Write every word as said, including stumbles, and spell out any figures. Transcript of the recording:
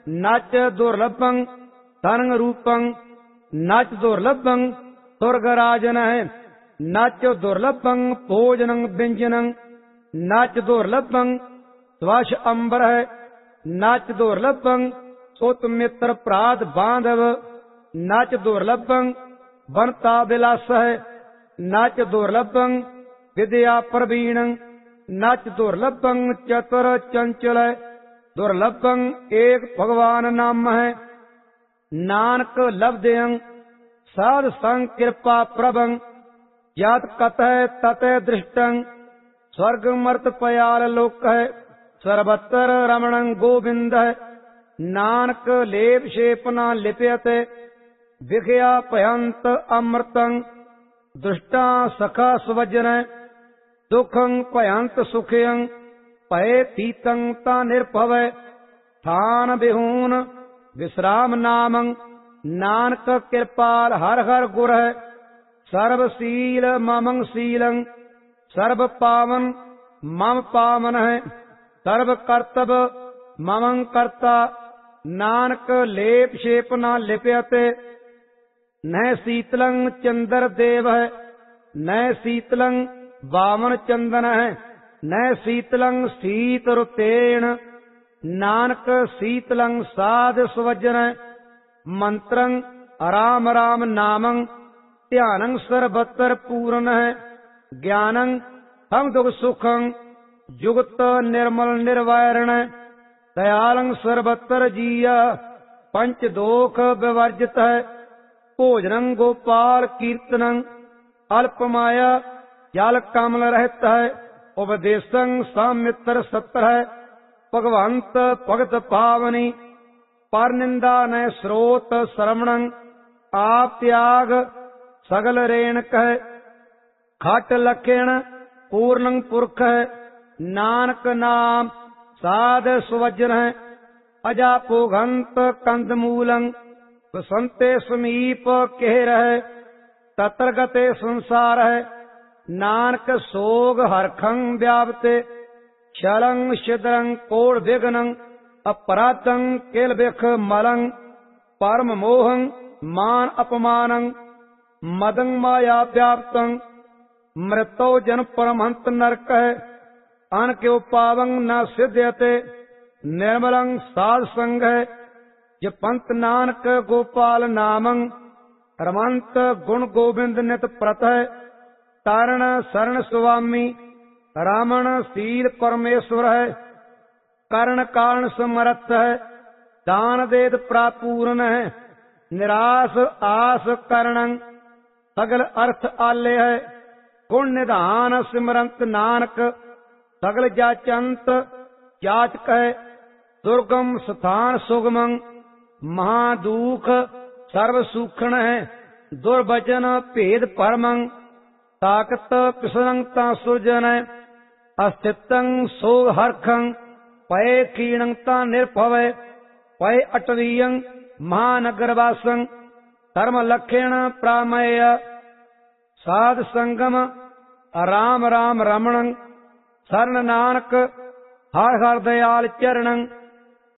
नच दुर्लभं तनंग रूपं नच दुर्लभं स्वर्गराजन है नच दुर्लभं भोजनं व्यंजनं नच दुर्लभं स्वश अंबर है नच दुर्लभं सुत मित्र प्रात बांधव नच दुर्लभं बनता विलास है नच दुर्लभं विद्या प्रवीण नच दुर्लभं चतुर चंचल दुर्लभं एक भगवान नाम है नानक लब्धयं साध संग कृपा प्रभं यत कतः ततः दृष्टं स्वर्ग मर्त पयाल लोक है सर्वत्र रमणं गोविंद है नानक लेप शेपना लिप्यते विखया पयंत अमृतं दुष्टा सखा स्वजन दुखं पयंत सुखयं पय तीतं ता निर्भव स्थान विहून विश्राम नामं नानक कृपाल हर हर गुर है सर्वशील ममं शीलं सर्व पावन मम पावन है सर्व कर्तव्य ममं कर्ता नानक लेप शेप न लिप्यते न शीतलं चंद्र देव है न शीतलं वामन चंदन है न शीतलं शीत रुतेण नानक शीतलं साध स्वजन मंत्रं राम राम नामं ध्यानं सर्वत्र पूर्ण है ज्ञानं हम दुख सुखं जुगत निर्मल निर्वैरण दयालं सर्वत्र जीय पंच दोख विवर्जित है भोजनं गोपाल कीर्तनं अल्पमाया जल कमल रहत है उपदेशं सामित्र सत्र है भगवंत भगत पावनी पर निंदा न स्रोत श्रवणं आप त्याग सगल रेणक है खट लखेण पूर्णं पुरख है नानक नाम साध सुवजन है अजापोघंत कंदमूलं वसंते समीप कह रहे तत्र गते संसार है नानक सोग हरखं व्यापते क्षलं छिद्रं कोड़ विघ्नं अपराधं किल बिख मलं परम मोहं मान अपमानं मदं माया व्याप्तं मृतो जन परमहंत नरक है अन क्यों पावं न सिद्ध्यते निर्मलं साध संग है य पंत नानक गोपाल नामं रमंत गुण गोविंद नित प्रत है तारण शरण स्वामी रामण शील परमेश्वर है कर्ण कारण समर्थ है दान देद प्रापूर्ण है निराश आस करणं सगल अर्थ आले है गुण निधान सिमरंत नानक सगल जाचंत जाचक है दुर्गम स्थान सुगमं महादुख सर्व सुखण है दुर्वचन भेद परमं ताकत पिसरंता सुरजन है अस्तित्वं सोग हरखं पय क्षीणंता निर्भव पय अटवीयं महानगरवासं धर्म लक्षण प्रामय साध संगम राम राम रमणं शरण नानक हर हर दयाल चरणं